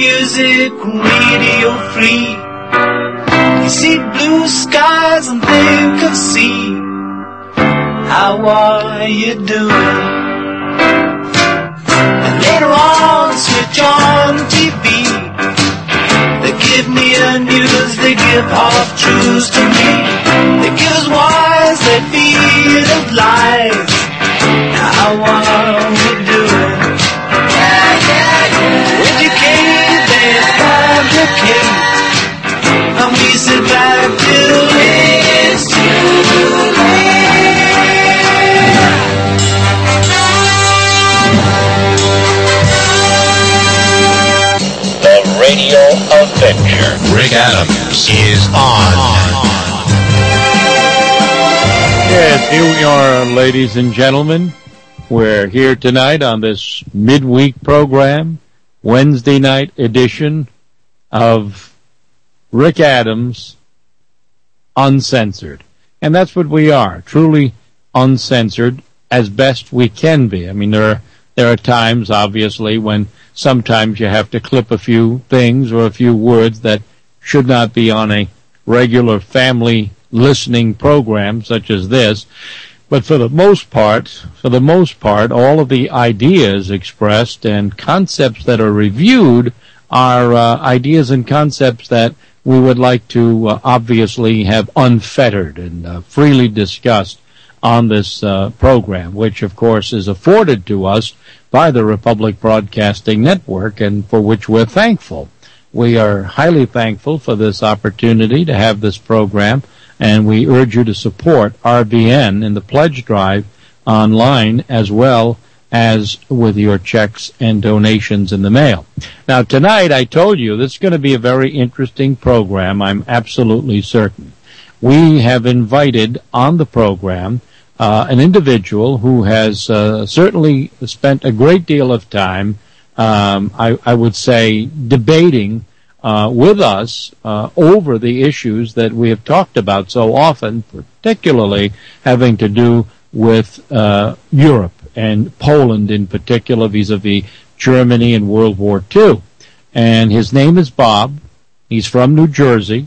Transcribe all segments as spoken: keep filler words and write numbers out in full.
music radio free. You see blue skies and think of sea. How are you doing? And later on, switch on the T V. They give me a news, they give half truths to me. They give us wise, they feed us lies. Now how are we doing? Yeah, yeah, yeah. Educate, they complicate. And we sit back till it's too late. The Radio Adventure. Rick Adams is on. Yes, here we are, ladies and gentlemen. We're here tonight on this midweek program, Wednesday night edition of Rick Adams Uncensored. And that's what we are, truly uncensored as best we can be. I mean, there are, there are times, obviously, when sometimes you have to clip a few things or a few words that should not be on a regular family listening program such as this. But for the most part, for the most part, all of the ideas expressed and concepts that are reviewed are uh, ideas and concepts that we would like to uh, obviously have unfettered and uh, freely discussed on this uh, program, which of course is afforded to us by the Republic Broadcasting Network, and for which we're thankful. We are highly thankful for this opportunity to have this program, and we urge you to support R B N in the pledge drive online as well as with your checks and donations in the mail. Now, tonight, I told you this is going to be a very interesting program, I'm absolutely certain. We have invited on the program uh, an individual who has uh, certainly spent a great deal of time, um, I, I would say, debating uh, with us uh, over the issues that we have talked about so often, particularly having to do with uh, Europe and Poland in particular, vis-a-vis Germany in World War Two. And his name is Bob. He's from New Jersey.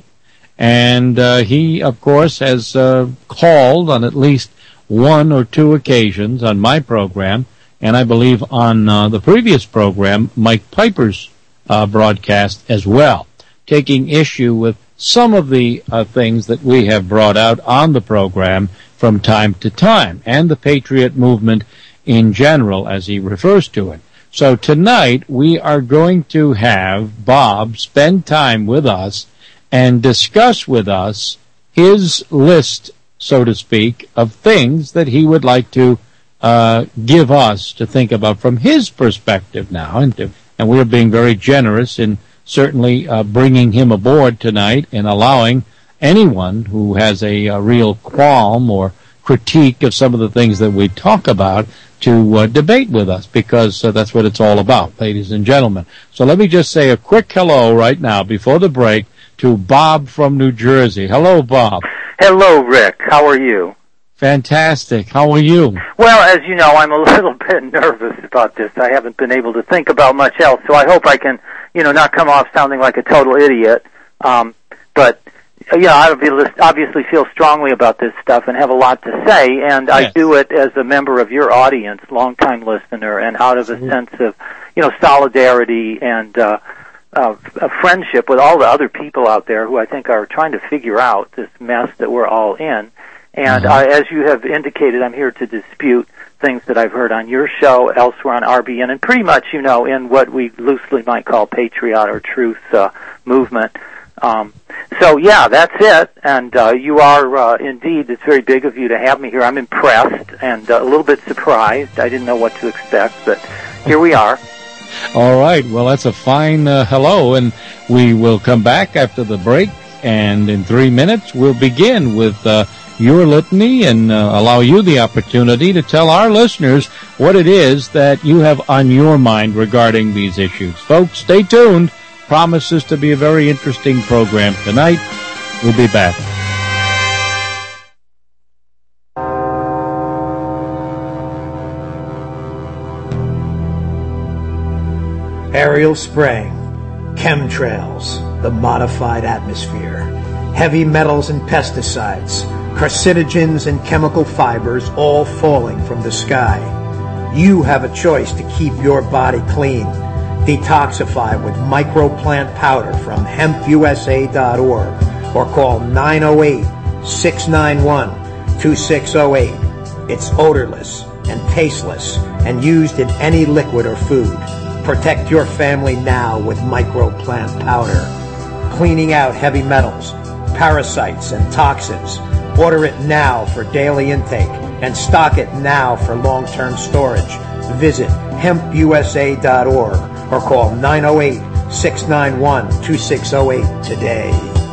And uh, he, of course, has uh, called on at least one or two occasions on my program, and I believe on uh, the previous program, Mike Piper's uh, broadcast as well, taking issue with some of the uh, things that we have brought out on the program from time to time, and the Patriot movement in general, as he refers to it. So tonight, we are going to have Bob spend time with us and discuss with us his list, so to speak, of things that he would like to uh, give us to think about from his perspective now. And, and we're being very generous in certainly uh, bringing him aboard tonight and allowing anyone who has a, a real qualm or critique of some of the things that we talk about to uh, debate with us, because uh, that's what it's all about, ladies and gentlemen. So let me just say a quick hello right now before the break to Bob from New Jersey. Hello, Bob. Hello, Rick. How are you? Fantastic. How are you? Well, as you know, I'm a little bit nervous about this. I haven't been able to think about much else, so I hope I can, you know, not come off sounding like a total idiot. Um, but, yeah, I obviously feel strongly about this stuff and have a lot to say, and yes. I do it as a member of your audience, longtime listener, and out of a sense of, you know, solidarity and uh, uh, a friendship with all the other people out there who I think are trying to figure out this mess that we're all in. And mm-hmm. uh, as you have indicated, I'm here to dispute things that I've heard on your show, elsewhere on R B N, and pretty much, you know, in what we loosely might call Patriot or Truth uh, movement. Um, so, yeah, that's it, and uh, you are, uh, indeed, it's very big of you to have me here. I'm impressed and uh, a little bit surprised. I didn't know what to expect, but here we are. All right, well, that's a fine uh, hello, and we will come back after the break, and in three minutes we'll begin with uh, your litany and uh, allow you the opportunity to tell our listeners what it is that you have on your mind regarding these issues. Folks, stay tuned. Promises to be a very interesting program tonight. We'll be back. Aerial spraying, Chemtrails, the modified atmosphere, heavy metals and pesticides, carcinogens and chemical fibers all falling from the sky. You have a choice to keep your body clean. Detoxify with microplant powder from hemp U S A dot org or call nine oh eight, six nine one, two six oh eight. It's odorless and tasteless and used in any liquid or food. Protect your family now with microplant powder. Cleaning out heavy metals, parasites, and toxins. Order it now for daily intake and stock it now for long-term storage. Visit hemp U S A dot org or call nine oh eight, six nine one, two six oh eight today.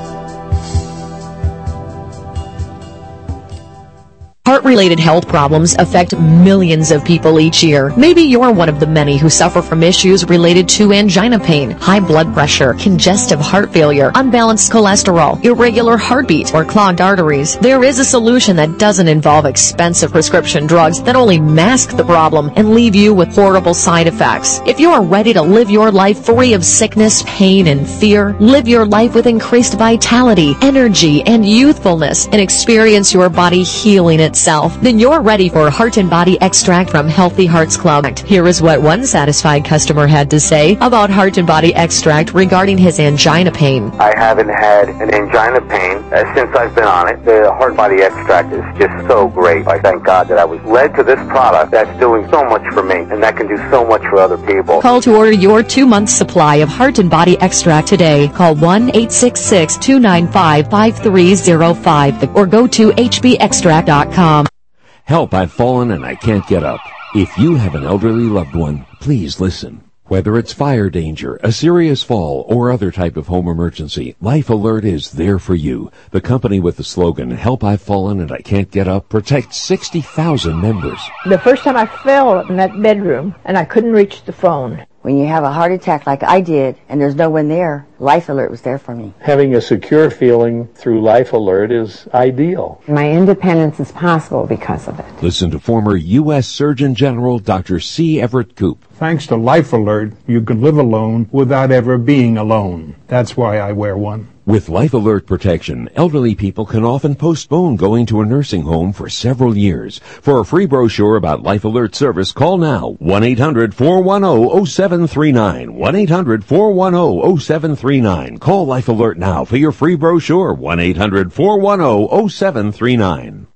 Heart-related health problems affect millions of people each year. Maybe you're one of the many who suffer from issues related to angina pain, high blood pressure, congestive heart failure, unbalanced cholesterol, irregular heartbeat, or clogged arteries. There is a solution that doesn't involve expensive prescription drugs that only mask the problem and leave you with horrible side effects. If you are ready to live your life free of sickness, pain, and fear, live your life with increased vitality, energy, and youthfulness, and experience your body healing itself, then you're ready for Heart and Body Extract from Healthy Hearts Club. Here is what one satisfied customer had to say about Heart and Body Extract regarding his angina pain. I haven't had an angina pain uh, since I've been on it. The Heart Body Extract is just so great. I thank God that I was led to this product that's doing so much for me and that can do so much for other people. Call to order your two-month supply of Heart and Body Extract today. Call one eight six six, two nine five, five three zero five or go to h b extract dot com. Help, I've fallen and I can't get up. If you have an elderly loved one, please listen. Whether it's fire danger, a serious fall, or other type of home emergency, Life Alert is there for you. The company with the slogan, Help, I've Fallen and I Can't Get Up, protects sixty thousand members. The first time I fell in that bedroom and I couldn't reach the phone. When you have a heart attack like I did and there's no one there, Life Alert was there for me. Having a secure feeling through Life Alert is ideal. My independence is possible because of it. Listen to former U S Surgeon General Doctor C. Everett Koop. Thanks to Life Alert, you can live alone without ever being alone. That's why I wear one. With Life Alert protection, elderly people can often postpone going to a nursing home for several years. For a free brochure about Life Alert service, call now one eight hundred, four one zero, zero seven three nine. one eight hundred, four one zero, zero seven three nine. Call Life Alert now for your free brochure. one eight hundred, four one zero, zero seven three nine.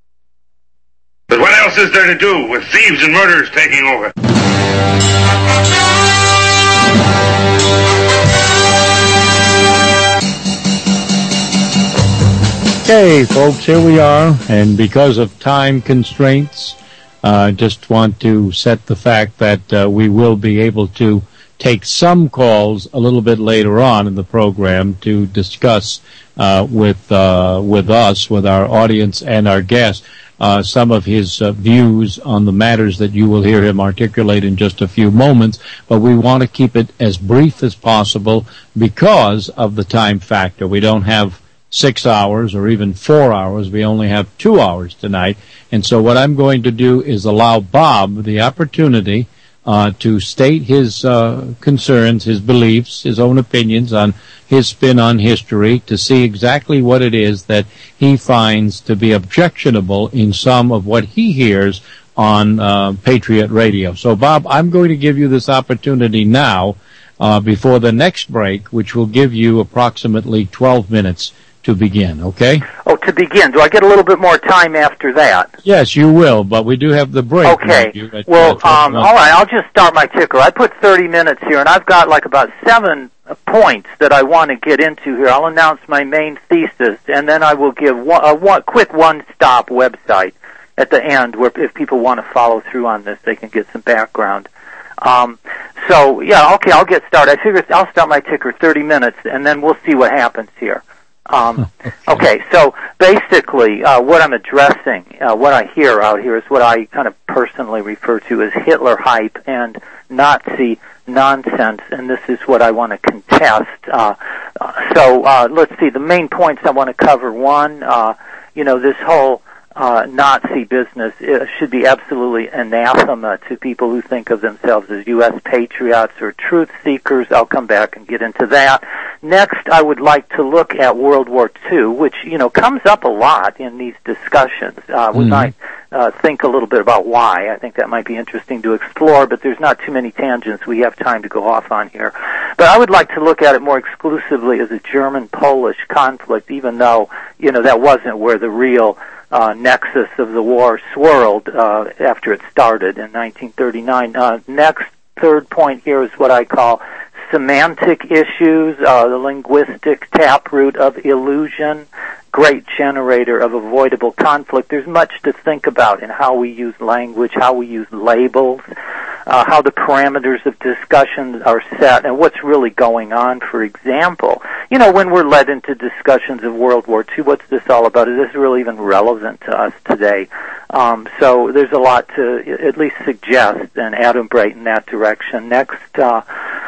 But what else is there to do with thieves and murderers taking over? Okay, folks, here we are, and because of time constraints, I uh, just want to set the fact that uh, we will be able to take some calls a little bit later on in the program to discuss uh, with uh, with us, with our audience and our guests, uh, some of his uh, views on the matters that you will hear him articulate in just a few moments. But we want to keep it as brief as possible because of the time factor. We don't have six hours or even four hours. We only have two hours tonight. And so what I'm going to do is allow Bob the opportunity uh, to state his uh, concerns, his beliefs, his own opinions on his spin on history, to see exactly what it is that he finds to be objectionable in some of what he hears on uh, Patriot Radio. So, Bob, I'm going to give you this opportunity now uh, before the next break, which will give you approximately twelve minutes to begin, okay? Oh, to begin. Do I get a little bit more time after that? Yes, you will, but we do have the break. Okay. You, at, well, uh, um, all right, I'll just start my ticker. I put thirty minutes here, and I've got like about seven points that I want to get into here. I'll announce my main thesis, and then I will give one, a one, quick one-stop website at the end where if people want to follow through on this, they can get some background. Um, so, yeah, okay, I'll get started. I figure I'll start my ticker thirty minutes, and then we'll see what happens here. Um, okay, so basically, uh, what I'm addressing, uh, what I hear out here is what I kind of personally refer to as Hitler hype and Nazi nonsense, and this is what I want to contest. Uh, so uh, let's see, the main points I want to cover. One, uh, you know, this whole uh, Nazi business uh, should be absolutely anathema to people who think of themselves as U S patriots or truth seekers. I'll come back and get into that. Next, I would like to look at World War Two, which, you know, comes up a lot in these discussions. Uh, we mm-hmm. might uh, think a little bit about why. I think that might be interesting to explore, but there's not too many tangents we have time to go off on here. But I would like to look at it more exclusively as a German-Polish conflict, even though, you know, that wasn't where the real uh, nexus of the war swirled uh, after it started in nineteen thirty-nine. Uh, next, third point here is what I call semantic issues, uh, the linguistic taproot of illusion, great generator of avoidable conflict. There's much to think about in how we use language, how we use labels, uh, how the parameters of discussion are set, and what's really going on. For example, you know, when we're led into discussions of World War Two, what's this all about? Is this really even relevant to us today? Um, so there's a lot to at least suggest and adumbrate in that direction. Next, uh,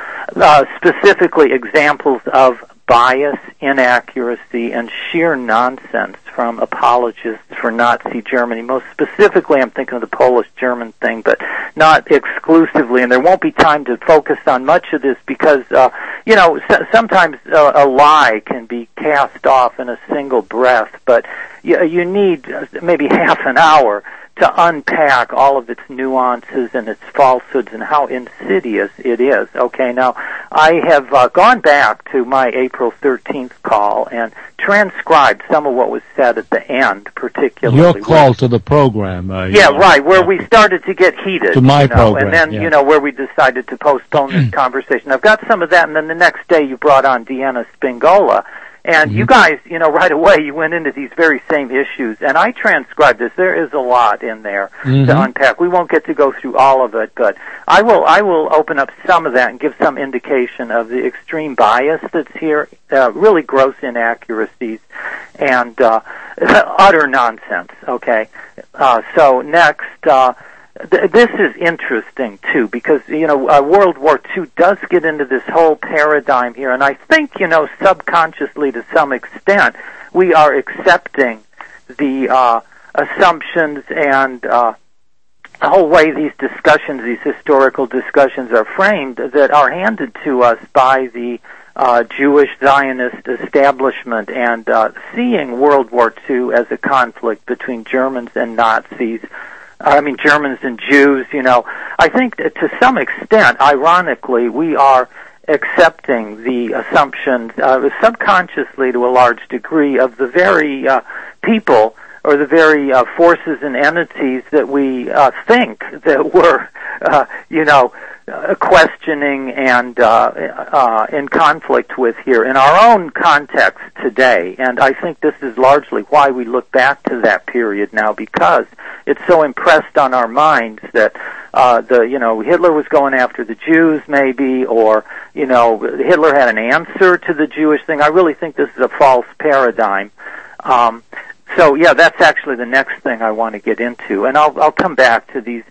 uh, specifically examples of bias, inaccuracy, and sheer nonsense from apologists for Nazi Germany. Most specifically, I'm thinking of the Polish-German thing, but not exclusively, and there won't be time to focus on much of this because, uh, you know, s- sometimes uh, a lie can be cast off in a single breath, but you, you need maybe half an hour to unpack all of its nuances and its falsehoods and how insidious it is. Okay, now, I have uh, gone back to my April thirteenth call and transcribed some of what was said at the end, particularly. Your call where, to the program. Uh, yeah, know, where, right, where yeah. we started to get heated. To my you know, program, And then, yeah. you know, where we decided to postpone this conversation. I've got some of that, and then the next day you brought on Deanna Spingola. And mm-hmm. you guys, you know, right away you went into these very same issues, and I transcribed this. There is a lot in there mm-hmm. to unpack. We won't get to go through all of it, but I will I will open up some of that and give some indication of the extreme bias that's here, uh, really gross inaccuracies, and uh, utter nonsense, okay? Uh, so next... Uh, This is interesting, too, because, you know, uh, World War Two does get into this whole paradigm here, and I think, you know, subconsciously to some extent, we are accepting the uh, assumptions and uh, the whole way these discussions, these historical discussions are framed that are handed to us by the uh, Jewish Zionist establishment, and uh, seeing World War Two as a conflict between Germans and Nazis, I mean, Germans and Jews, you know. I think that to some extent, ironically, we are accepting the assumptions, uh, subconsciously to a large degree, of the very uh, people or the very uh, forces and entities that we uh, think that we're, uh, you know, uh, questioning and uh, uh, in conflict with here in our own context today. And I think this is largely why we look back to that period now, because it's so impressed on our minds that uh, the, you know, Hitler was going after the Jews maybe, or, you know, Hitler had an answer to the Jewish thing. I really think this is a false paradigm. Um, So, yeah, that's actually the next thing I want to get into. And I'll, I'll come back to these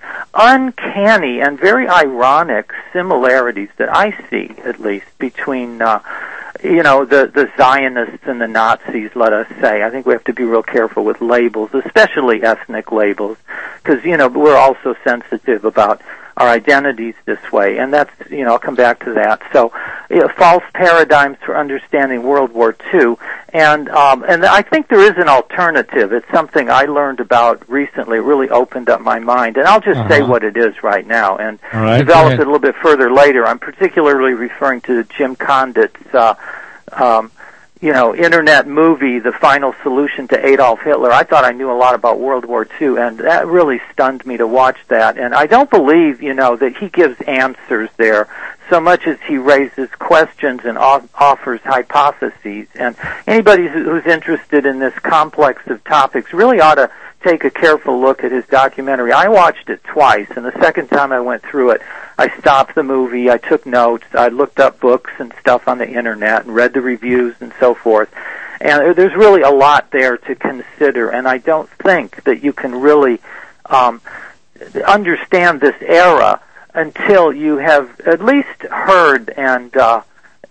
uncanny and very ironic similarities that I see, at least, between, uh, you know, the, the Zionists and the Nazis, let us say. I think we have to be real careful with labels, especially ethnic labels, because, you know, we're also sensitive about our identities this way, and that's, you know, I'll come back to that. So, you know, false paradigms for understanding World War Two, and um, and I think there is an alternative. It's something I learned about recently. It really opened up my mind, and I'll just uh-huh. say what it is right now, and right, develop it a little bit further later. I'm particularly referring to Jim Condit's, uh, um, you know, internet movie, The Final Solution to Adolf Hitler. I thought I knew a lot about World War Two, and that really stunned me to watch that. And I don't believe, you know, that he gives answers there so much as he raises questions and off- offers hypotheses. And anybody who's interested in this complex of topics really ought to take a careful look at his documentary. I watched it twice, and the second time I went through it, I stopped the movie, I took notes, I looked up books and stuff on the internet and read the reviews and so forth. And there's really a lot there to consider, and I don't think that you can really um, understand this era until you have at least heard and uh,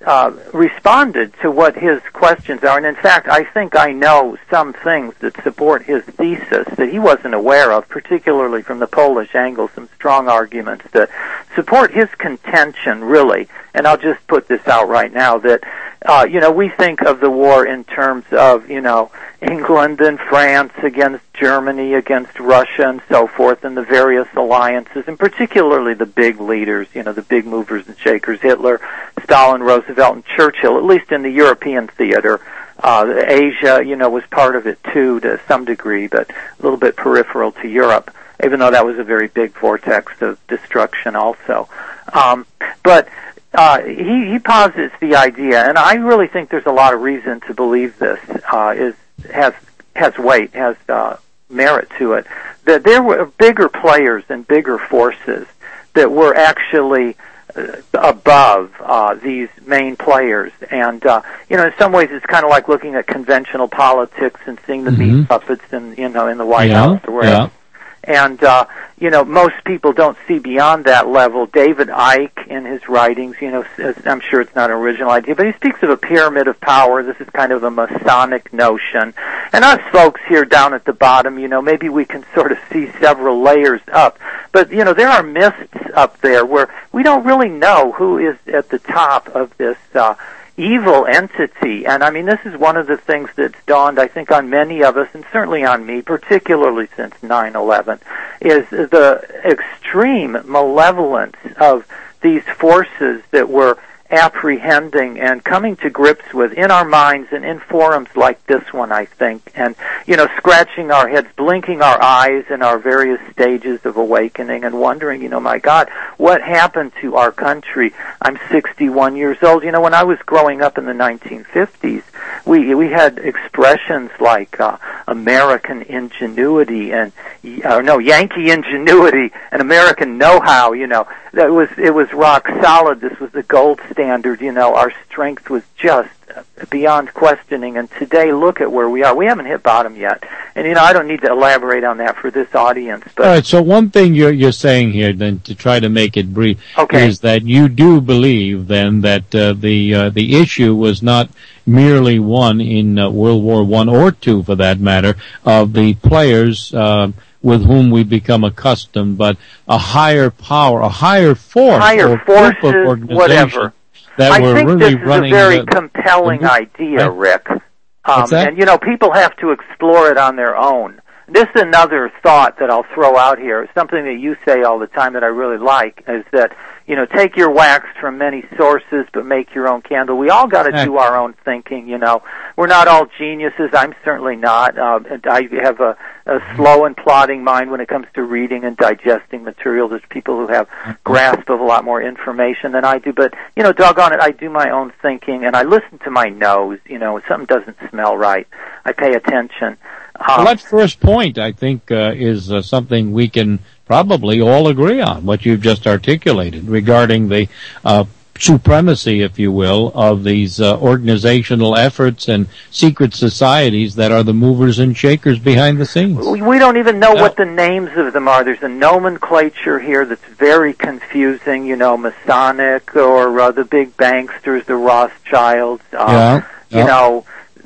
uh, responded to what his questions are. And in fact, I think I know some things that support his thesis that he wasn't aware of, particularly from the Polish angle, some strong arguments that support his contention, really. And I'll just put this out right now, that, uh, you know, we think of the war in terms of, you know, England and France against Germany, against Russia, and so forth, and the various alliances, and particularly the big leaders, you know, the big movers and shakers, Hitler, Stalin, Roosevelt, and Churchill, at least in the European theater. Uh, Asia, you know, was part of it too, to some degree, but a little bit peripheral to Europe, even though that was a very big vortex of destruction also. Um, but uh, he, he posits the idea, and I really think there's a lot of reason to believe this, uh, is has has weight, has uh, merit to it, that there were bigger players and bigger forces that were actually uh, above uh, these main players. And, uh, you know, in some ways it's kind of like looking at conventional politics and seeing the mm-hmm. meat puppets in, you know, in the White yeah, House or wherever. Yeah. And, uh, you know, most people don't see beyond that level. David Icke, in his writings, you know, says, I'm sure it's not an original idea, but he speaks of a pyramid of power. This is kind of a Masonic notion. And us folks here down at the bottom, you know, maybe we can sort of see several layers up. But, you know, there are mists up there where we don't really know who is at the top of this, uh, evil entity. And I mean, this is one of the things that's dawned, I think, on many of us, and certainly on me, particularly since nine eleven, is the extreme malevolence of these forces that were apprehending and coming to grips with in our minds and in forums like this one, I think, and, you know, scratching our heads, blinking our eyes in our various stages of awakening and wondering, you know, my God, what happened to our country? I'm sixty-one years old. You know, when I was growing up in the nineteen fifties, we we had expressions like uh, American ingenuity and, uh, no, Yankee ingenuity and American know-how, you know. That was, it was rock solid. This was the gold standard, you know. Our strength was just beyond questioning. And today, look at where we are. We haven't hit bottom yet. And, you know, I don't need to elaborate on that for this audience. But all right, so one thing you're, you're saying here, then, to try to make it brief, okay. is that you do believe, then, that uh, the uh, the issue was not merely one in uh, World War One or Two, for that matter, of the players uh, with whom we become accustomed, but a higher power, a higher force, higher or forces, group of organizations whatever. that I were think really this is running a very the, compelling the, idea, Rick. Um, What's that? And, you know, people have to explore it on their own. This is another thought that I'll throw out here. It's something that you say all the time that I really like, is that, you know, take your wax from many sources, but make your own candle. We all got to do our own thinking, you know. We're not all geniuses. I'm certainly not. Uh, and I have a, a slow and plodding mind when it comes to reading and digesting material. There's people who have grasp of a lot more information than I do. But, you know, doggone it, I do my own thinking, and I listen to my nose. You know, when something doesn't smell right, I pay attention. Um, well, that first point, I think, uh, is uh, something we can probably all agree on, what you've just articulated regarding the uh, supremacy, if you will, of these uh, organizational efforts and secret societies that are the movers and shakers behind the scenes. We don't even know no. what the names of them are. There's a nomenclature here that's very confusing, you know, Masonic or uh, the big banksters, the Rothschilds, uh, yeah. you yeah. know,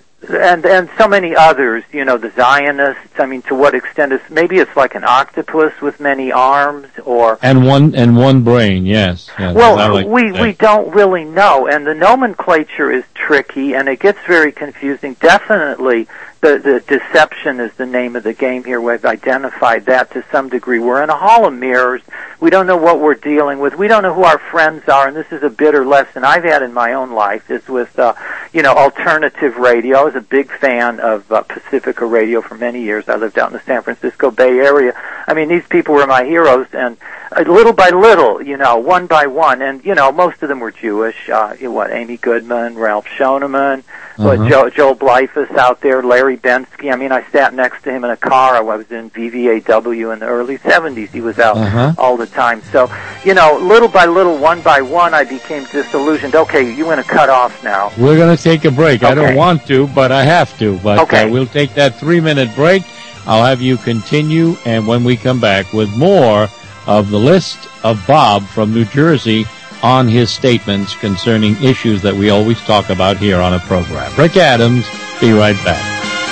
and and so many others, you know, the Zionists. I mean, to what extent is maybe it's like an octopus with many arms, or and one and one brain, yes. yes well, like we we don't really know, and the nomenclature is tricky, and it gets very confusing. Definitely, the the deception is the name of the game here. We've identified that to some degree. We're in a hall of mirrors. We don't know what we're dealing with. We don't know who our friends are, and this is a bitter lesson I've had in my own life, is with, uh, you know, alternative radio. I was a big fan of uh, Pacifica Radio for many years. I lived out in the San Francisco Bay Area. I mean, these people were my heroes, and uh, little by little, you know, one by one, and, you know, most of them were Jewish. Uh, you know, what, Amy Goodman, Ralph Schoeneman, uh-huh. what, Joe, Joel Blyfus out there, Larry Bensky. I mean, I sat next to him in a car. I was in V V A W in the early seventies. He was out uh-huh. all the time. So, you know, little by little, one by one, I became disillusioned. Okay, you're going to cut off now. We're going to take a break. Okay. I don't want to, but I have to. But okay. uh, we'll take that three-minute break. I'll have you continue, and when we come back with more of the list of Bob from New Jersey on his statements concerning issues that we always talk about here on a program. Rick Adams, be right back.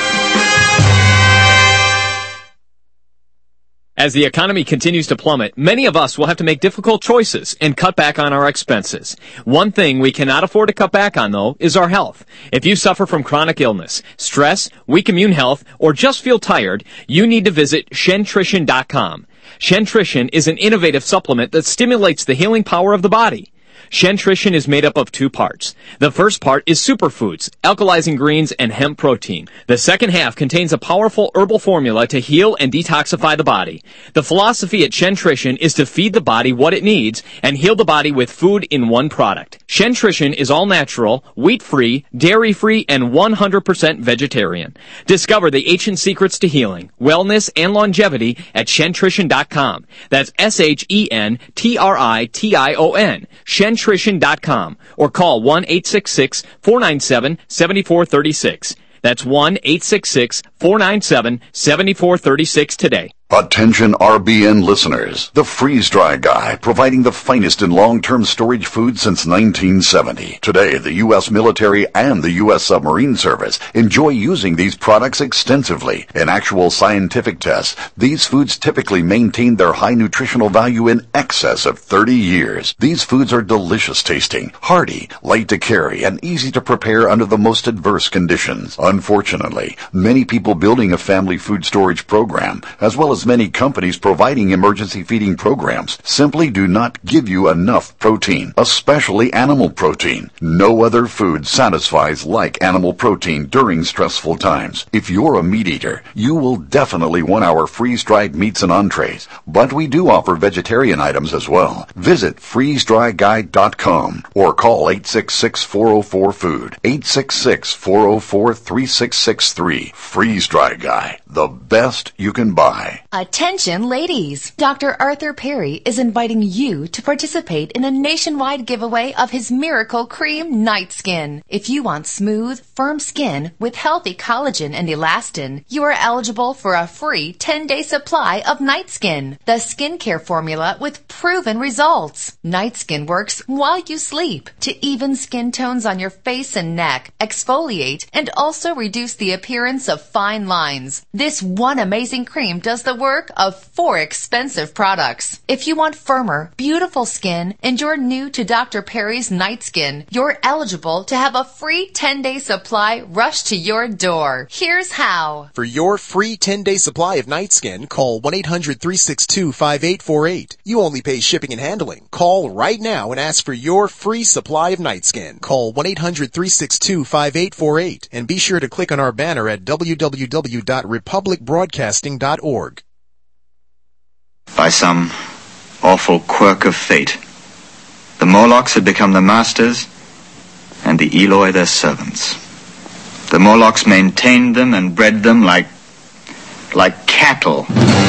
As the economy continues to plummet, many of us will have to make difficult choices and cut back on our expenses. One thing we cannot afford to cut back on, though, is our health. If you suffer from chronic illness, stress, weak immune health, or just feel tired, you need to visit Shentrition dot com. Shentrition is an innovative supplement that stimulates the healing power of the body. Shentrition is made up of two parts. The first part is superfoods, alkalizing greens, and hemp protein. The second half contains a powerful herbal formula to heal and detoxify the body. The philosophy at Shentrition is to feed the body what it needs and heal the body with food in one product. Shentrition is all natural, wheat-free, dairy-free, and one hundred percent vegetarian. Discover the ancient secrets to healing, wellness, and longevity at Shentrition dot com. That's S H E N T R I T I O N. Shentrition dot com, or call one eight six six, four nine seven, seven four three six. That's one eight six six, four nine seven, seven four three six today. Attention R B N listeners. The Freeze Dry Guy, providing the finest in long-term storage food since nineteen seventy. Today, the U S military and the U S submarine service enjoy using these products extensively. In actual scientific tests, these foods typically maintain their high nutritional value in excess of thirty years. These foods are delicious tasting, hearty, light to carry, and easy to prepare under the most adverse conditions. Unfortunately, many people building a family food storage program, as well as many companies providing emergency feeding programs, simply do not give you enough protein, especially animal protein. No other food satisfies like animal protein during stressful times. If you're a meat eater, you will definitely want our freeze-dried meats and entrees, but we do offer vegetarian items as well. Visit freeze dry guy dot com or call eight six six, four oh four, food, eight six six, four oh four, three six six three. Freeze Dry Guy, the best you can buy. Attention ladies! Doctor Arthur Perry is inviting you to participate in a nationwide giveaway of his Miracle Cream Night Skin. If you want smooth, firm skin with healthy collagen and elastin, you are eligible for a free ten-day supply of Night Skin, the skincare formula with proven results. Night Skin works while you sleep to even skin tones on your face and neck, exfoliate, and also reduce the appearance of fine lines. This one amazing cream does the work of four expensive products. If you want firmer, beautiful skin and you're new to Doctor Perry's Night Skin, you're eligible to have a free ten-day supply rushed to your door. Here's how. For your free ten-day supply of Night Skin, call one eight hundred, three six two, five eight four eight. You only pay shipping and handling. Call right now and ask for your free supply of Night Skin. Call one eight hundred, three six two, five eight four eight and be sure to click on our banner at w w w dot republic broadcasting dot org. By some awful quirk of fate, the Morlocks had become the masters and the Eloi their servants. The Morlocks maintained them and bred them like like cattle.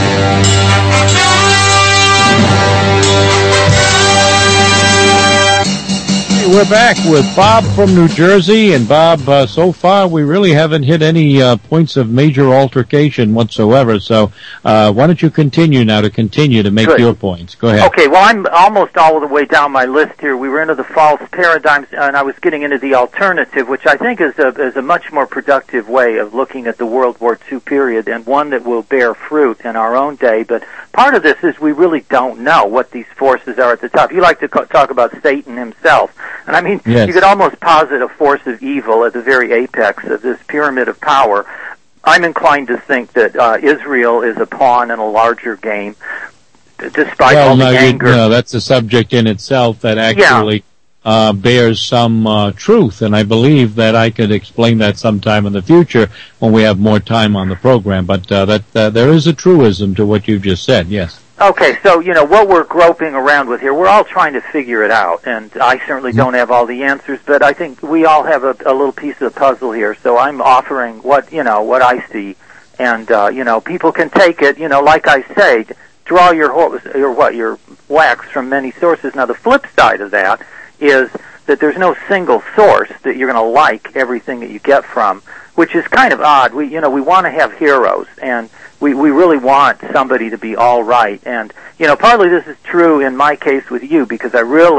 We're back with Bob from New Jersey, and Bob, uh, so far we really haven't hit any uh, points of major altercation whatsoever, so uh, why don't you continue now to continue to make Good. your points. Go ahead. Okay, well, I'm almost all the way down my list here. We were into the false paradigms, and I was getting into the alternative, which I think is a, is a much more productive way of looking at the World War Two period, and one that will bear fruit in our own day. But part of this is we really don't know what these forces are at the top. You like to co- talk about Satan himself. And I mean, yes. You could almost posit a force of evil at the very apex of this pyramid of power. I'm inclined to think that uh, Israel is a pawn in a larger game, despite well, all no, the you, anger. No, that's a subject in itself that actually yeah. uh, bears some uh, truth, and I believe that I could explain that sometime in the future when we have more time on the program. But uh, that uh, there is a truism to what you've just said, yes. Okay, so, you know, what we're groping around with here, we're all trying to figure it out, and I certainly don't have all the answers, but I think we all have a, a little piece of the puzzle here, so I'm offering what, you know, what I see, and, uh, you know, people can take it, you know, like I say, draw your, your what, your wax from many sources. Now, the flip side of that is that there's no single source that you're going to like everything that you get from, which is kind of odd. We, you know, we want to have heroes, and we, we really want somebody to be all right. And, you know, partly this is true in my case with you, because I really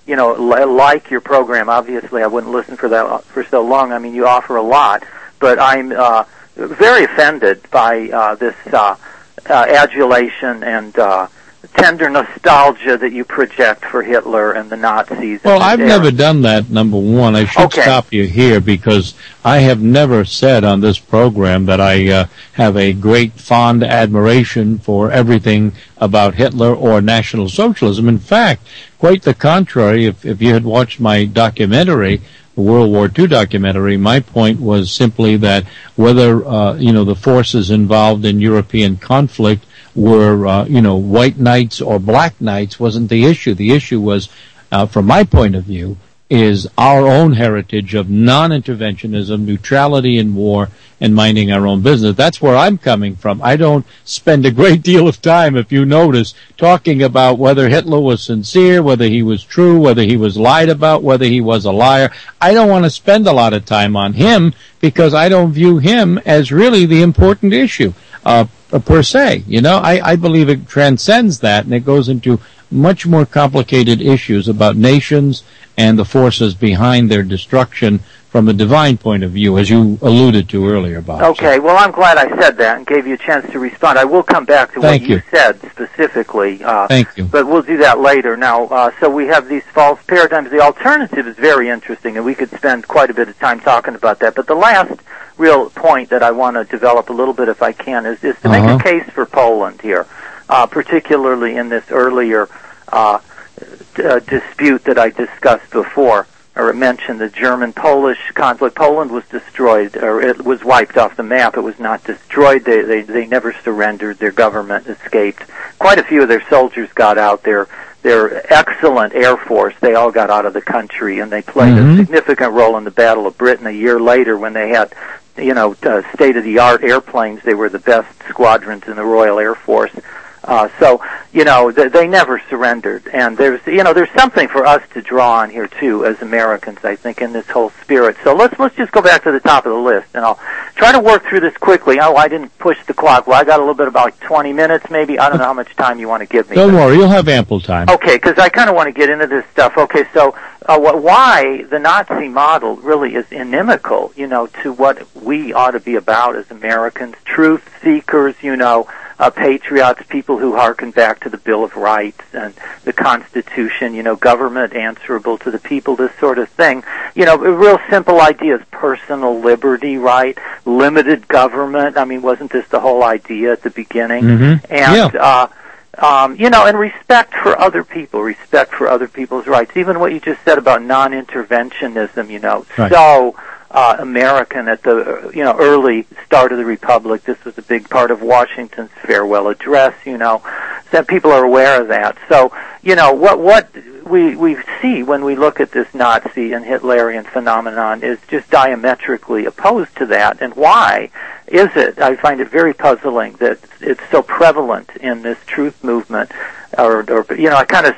you know, li- like your program. Obviously, I wouldn't listen for that for so long. I mean, you offer a lot, but I'm uh, very offended by uh, this uh, uh, adulation and uh, tender nostalgia that you project for Hitler and the Nazis. Well, and I've era. never done that, number one. I should Okay. stop you here because I have never said on this program that I uh, have a great fond admiration for everything about Hitler or National Socialism. In fact, quite the contrary. If, if you had watched my documentary, the World War Two documentary, my point was simply that whether, uh, you know, the forces involved in European conflict were, uh, you know, white knights or black knights wasn't the issue. The issue was, uh, from my point of view, is our own heritage of non-interventionism, neutrality in war, and minding our own business. That's where I'm coming from. I don't spend a great deal of time, if you notice, talking about whether Hitler was sincere, whether he was true, whether he was lied about, whether he was a liar. I don't want to spend a lot of time on him because I don't view him as really the important issue. Uh, per se, you know, I, I believe it transcends that, and it goes into much more complicated issues about nations and the forces behind their destruction from a divine point of view, as you alluded to earlier, Bob. Okay, well, I'm glad I said that and gave you a chance to respond. I will come back to Thank what you, you. said specifically. Uh, Thank you. But we'll do that later. Now, uh, so we have these false paradigms. The alternative is very interesting, and we could spend quite a bit of time talking about that. But the last real point that I want to develop a little bit, if I can, is, is to Uh-huh. make a case for Poland here, uh, particularly in this earlier uh, d- uh, dispute that I discussed before, or mentioned the German-Polish conflict. Poland was destroyed, or it was wiped off the map. It was not destroyed. They, they, they never surrendered. Their government escaped. Quite a few of their soldiers got out. Their, their excellent Air Force, they all got out of the country, and they played Mhm. a significant role in the Battle of Britain a year later when they had, you know, uh, state-of-the-art airplanes. They were the best squadrons in the Royal Air Force. Uh, so, you know, th- they never surrendered. And there's, you know, there's something for us to draw on here, too, as Americans, I think, in this whole spirit. So let's, let's just go back to the top of the list, and I'll try to work through this quickly. Oh, I didn't push the clock. Well, I got a little bit about like twenty minutes, maybe. I don't know how much time you want to give me. Don't worry, you'll have ample time. Okay, because I kind of want to get into this stuff. Okay, so uh, wh- why the Nazi model really is inimical, you know, to what we ought to be about as Americans, truth seekers, you know, uh, patriots, people who hearken back to the Bill of Rights and the Constitution, you know, government answerable to the people, this sort of thing. You know, real simple ideas, personal liberty, right? Limited government. I mean, wasn't this the whole idea at the beginning? Mhm. And, Yeah. uh, Um, you know, and respect for other people, respect for other people's rights. Even what you just said about non-interventionism, you know, Right. so uh, American at the, you know, early start of the Republic. This was a big part of Washington's farewell address, you know, so people are aware of that. So, you know, what what we we see when we look at this Nazi and Hitlerian phenomenon is just diametrically opposed to that. And why is it? I find it very puzzling that it's so prevalent in this truth movement, or, or you know, I kind of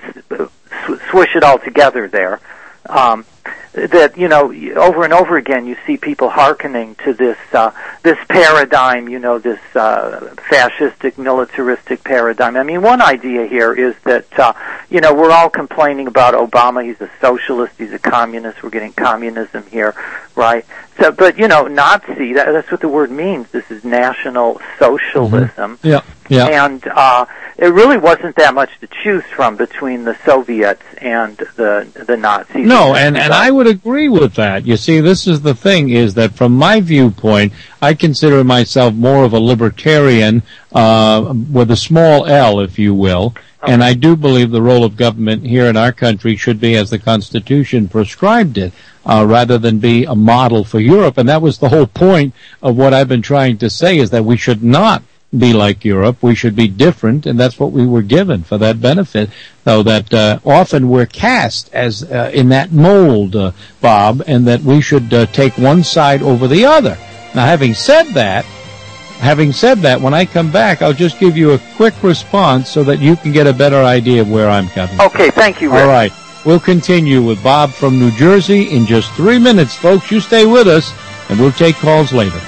sw- swish it all together there. Um, that, you know, over and over again you see people hearkening to this uh, this paradigm, you know, this uh, fascistic, militaristic paradigm. I mean, one idea here is that, uh, you know, we're all complaining about Obama. He's a socialist. He's a communist. We're getting communism here, right? So, but, you know, Nazi, that, that's what the word means. This is National Socialism. Mm-hmm. Yeah, yeah. And uh, it really wasn't that much to choose from between the Soviets and the the Nazis. No, and, and I would agree with that. You see, this is the thing, is that from my viewpoint, I consider myself more of a libertarian, uh, with a small L, if you will. Okay. And I do believe the role of government here in our country should be as the Constitution prescribed it, uh, rather than be a model for Europe. And that was the whole point of what I've been trying to say, is that we should not be like Europe. We should be different, and that's what we were given for that benefit, though that uh, often we're cast as uh, in that mold, uh, Bob, and that we should uh, take one side over the other. Now, having said that, having said that, when I come back, I'll just give you a quick response so that you can get a better idea of where I'm coming from. Okay, thank you, Rick. All right. We'll continue with Bob from New Jersey in just three minutes, folks. You stay with us, and we'll take calls later.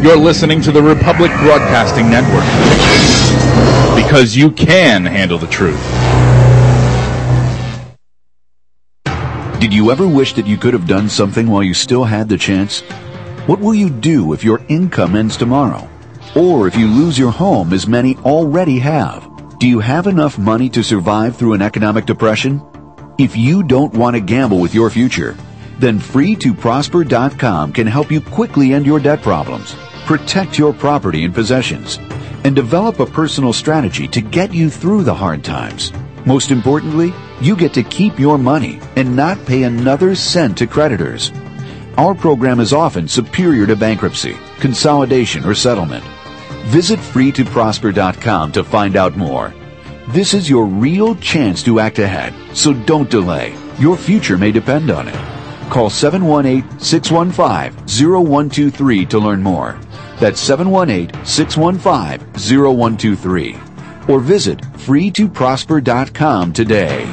You're listening to the Republic Broadcasting Network. Because you can handle the truth. Did you ever wish that you could have done something while you still had the chance? What will you do if your income ends tomorrow? Or if you lose your home, as many already have? Do you have enough money to survive through an economic depression? If you don't want to gamble with your future, then free to prosper dot com can help you quickly end your debt problems, protect your property and possessions, and develop a personal strategy to get you through the hard times. Most importantly, you get to keep your money and not pay another cent to creditors. Our program is often superior to bankruptcy, consolidation, or settlement. Visit free to prosper dot com to find out more. This is your real chance to act ahead, so don't delay. Your future may depend on it. Call seven one eight, six one five, zero one two three to learn more. That's seven one eight, six one five, zero one two three. Or visit free to prosper dot com today.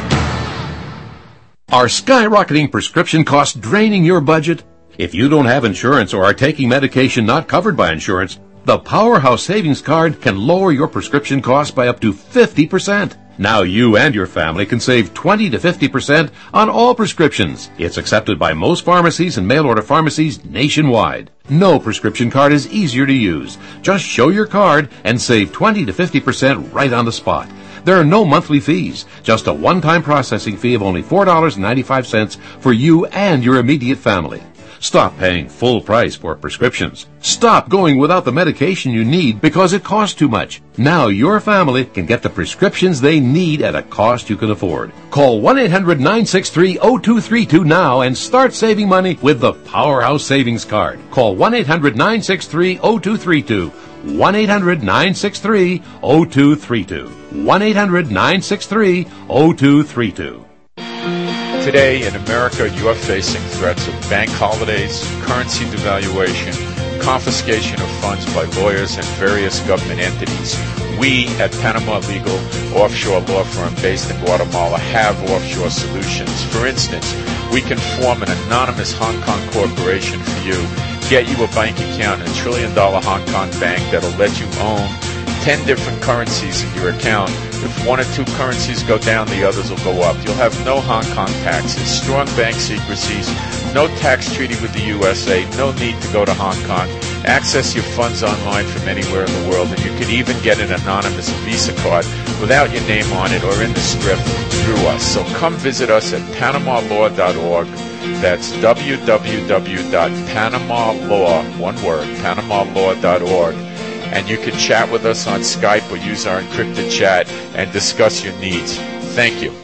Are skyrocketing prescription costs draining your budget? If you don't have insurance or are taking medication not covered by insurance, the Powerhouse Savings Card can lower your prescription costs by up to fifty percent. Now you and your family can save twenty to fifty percent on all prescriptions. It's accepted by most pharmacies and mail-order pharmacies nationwide. No prescription card is easier to use. Just show your card and save twenty to fifty percent right on the spot. There are no monthly fees, just a one-time processing fee of only four dollars and ninety-five cents for you and your immediate family. Stop paying full price for prescriptions. Stop going without the medication you need because it costs too much. Now your family can get the prescriptions they need at a cost you can afford. Call one eight hundred, nine six three, zero two three two now and start saving money with the Powerhouse Savings Card. Call one eight hundred, nine six three, zero two three two. one eight hundred, nine six three, zero two three two. one eight hundred, nine six three, zero two three two. Today in America, you are facing threats of bank holidays, currency devaluation, confiscation of funds by lawyers and various government entities. We at Panama Legal, offshore law firm based in Guatemala, have offshore solutions. For instance, we can form an anonymous Hong Kong corporation for you, get you a bank account in a trillion dollar Hong Kong bank that'll let you own ten different currencies in your account. If one or two currencies go down, the others will go up. You'll have no Hong Kong taxes, strong bank secrecies, no tax treaty with the U S A, no need to go to Hong Kong. Access your funds online from anywhere in the world, and you can even get an anonymous Visa card without your name on it or in the script through us. So come visit us at panama law dot org. That's w w w dot panama law, one word, panama law dot org. And you can chat with us on Skype or use our encrypted chat and discuss your needs. Thank you.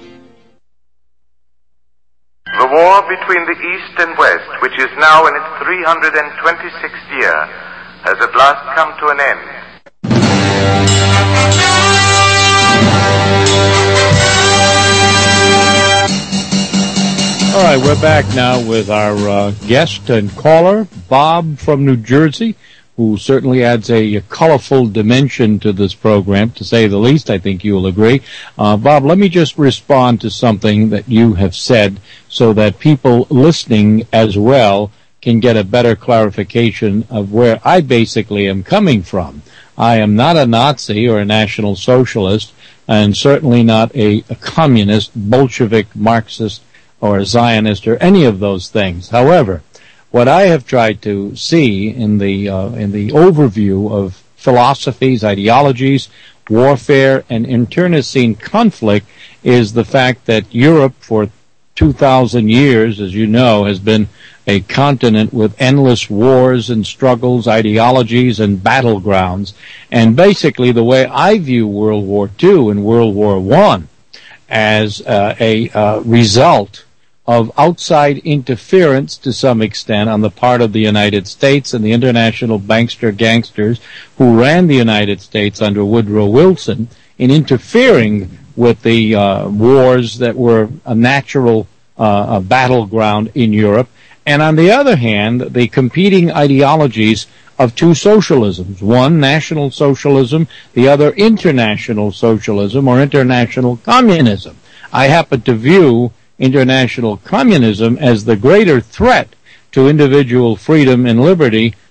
The war between the East and West, which is now in its three hundred twenty-sixth year, has at last come to an end. All right, we're back now with our uh, guest and caller, Bob from New Jersey, who certainly adds a colorful dimension to this program, to say the least. I think you'll agree. Uh, Bob, let me just respond to something that you have said so that people listening as well can get a better clarification of where I basically am coming from. I am not a Nazi or a National Socialist, and certainly not a, a communist, Bolshevik, Marxist, or a Zionist, or any of those things. However, what I have tried to see in the uh, in the overview of philosophies, ideologies, warfare, and internecine conflict is the fact that Europe for two thousand years, as you know, has been a continent with endless wars and struggles, ideologies, and battlegrounds. And basically the way I view World War Two and World War One as uh, a uh, result of outside interference to some extent on the part of the United States and the international bankster gangsters who ran the United States under Woodrow Wilson in interfering with the uh, wars that were a natural uh, a battleground in Europe. And on the other hand, the competing ideologies of two socialisms, one National Socialism, the other International Socialism or International Communism. I happen to view International Communism as the greater threat to individual freedom and liberty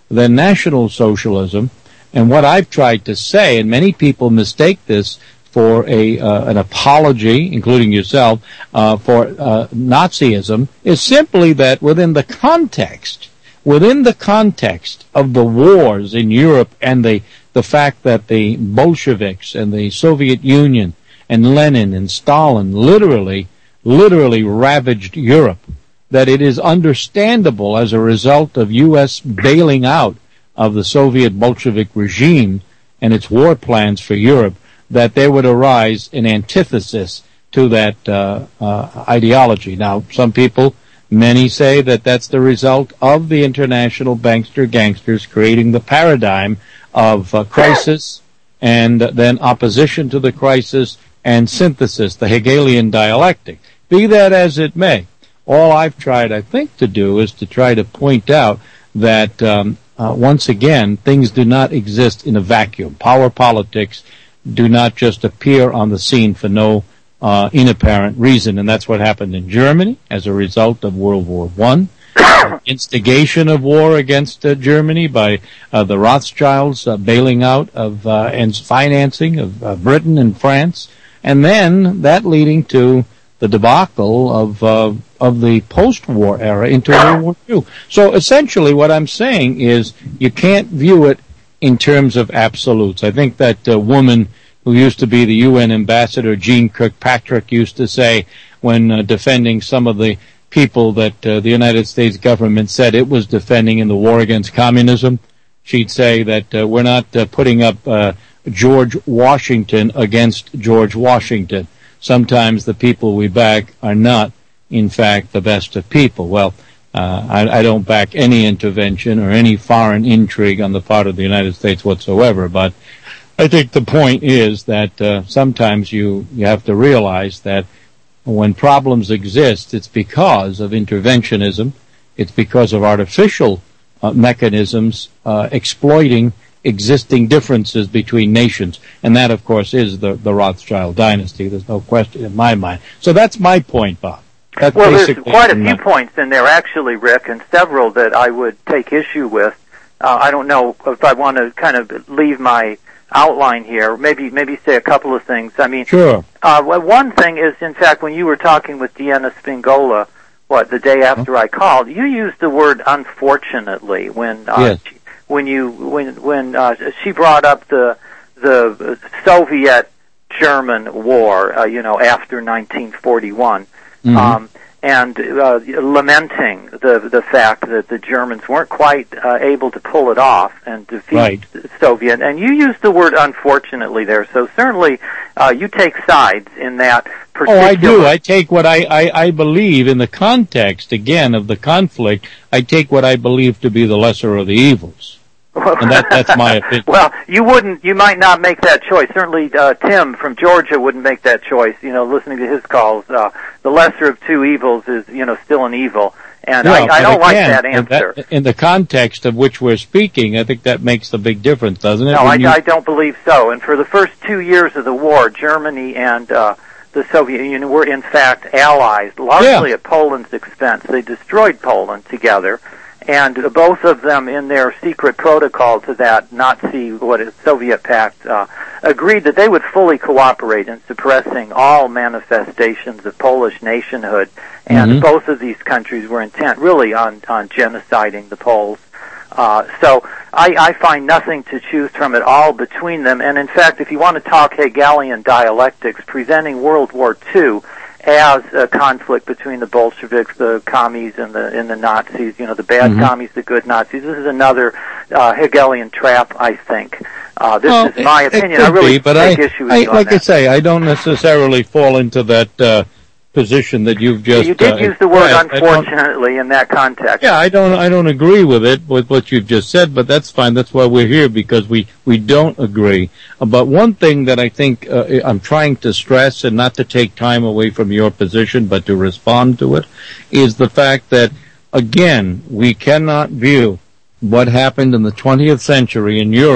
than National Socialism. And what I've tried to say, and many people mistake this for a uh, an apology, including yourself, uh, for uh, Nazism, is simply that within the context, within the context of the wars in Europe and the the fact that the Bolsheviks and the Soviet Union and Lenin and Stalin literally, literally ravaged Europe, that it is understandable as a result of U S bailing out of the Soviet Bolshevik regime and its war plans for Europe, that there would arise an antithesis to that uh, uh, ideology. Now, some people, many say that that's the result of the international bankster gangsters creating the paradigm of uh, crisis and then opposition to the crisis and synthesis, the Hegelian dialectic. Be that as it may, all I've tried, I think, to do is to try to point out that, um, uh, once again, things do not exist in a vacuum. Power politics do not just appear on the scene for no uh, inapparent reason, and that's what happened in Germany as a result of World War One. Instigation of war against uh, Germany by uh, the Rothschilds uh, bailing out of uh, and financing of uh, Britain and France, and then that leading to the debacle of uh, of the post-war era into World War Two. So essentially, what I'm saying is you can't view it in terms of absolutes. I think that uh, woman who used to be the U N ambassador, Jean Kirkpatrick, used to say when uh, defending some of the people that uh, the United States government said it was defending in the war against communism, she'd say that uh, we're not uh, putting up uh, George Washington against George Washington. Sometimes the people we back are not, in fact, the best of people. Well, uh, I, I don't back any intervention or any foreign intrigue on the part of the United States whatsoever, but I think the point is that uh, sometimes you, you have to realize that when problems exist, it's because of interventionism. It's because of artificial uh, mechanisms uh, exploiting existing differences between nations. And that, of course, is the, the Rothschild dynasty. There's no question in my mind. So that's my point, Bob. That's well, there's quite a few points in there, actually, Rick, and several that I would take issue with. Uh, I don't know if I want to kind of leave my outline here, maybe maybe say a couple of things. I mean, sure. Uh, well, one thing is, in fact, when you were talking with Deanna Spingola, what, the day after I called, you used the word unfortunately when uh, yes. she, when you when when uh, she brought up the the Soviet German war, uh, you know, after nineteen forty-one. Mm-hmm. Um, and uh, lamenting the the fact that the Germans weren't quite uh, able to pull it off and defeat right. the Soviet. And you used the word unfortunately there, so certainly uh, you take sides in that particular... Oh, I do. I take what I, I, I believe in the context, again, of the conflict, I take what I believe to be the lesser of the evils. And that, that's my opinion. Well, you wouldn't, you might not make that choice. Certainly, uh, Tim from Georgia wouldn't make that choice. You know, listening to his calls, uh, the lesser of two evils is, you know, still an evil. And yeah, I, I don't again, like that answer. In, that, in the context of which we're speaking, I think that makes the big difference, doesn't it? No, I, you... I don't believe so. And for the first two years of the war, Germany and, uh, the Soviet Union were in fact allies, largely yeah. at Poland's expense. They destroyed Poland together. And both of them, in their secret protocol to that Nazi, what is Soviet pact, uh, agreed that they would fully cooperate in suppressing all manifestations of Polish nationhood. And mm-hmm. both of these countries were intent, really, on, on genociding the Poles. Uh, so I, I find nothing to choose from at all between them. And in fact, if you want to talk Hegelian dialectics, presenting World War Two as a conflict between the Bolsheviks, the commies, and the and the Nazis, you know, the bad mm-hmm. commies, the good Nazis. This is another uh, Hegelian trap, I think. Uh, this well, is my it, opinion. It I really be, but take I, issue with I, you on like that. I say, I don't necessarily fall into that uh, position that you've just. You did uh, use the word expressed. unfortunately in that context. Yeah, I don't. I don't agree with it with what you've just said, but that's fine. That's why we're here, because we we don't agree. But one thing that I think uh, I'm trying to stress, and not to take time away from your position, but to respond to it, is the fact that again we cannot view what happened in the twentieth century in Europe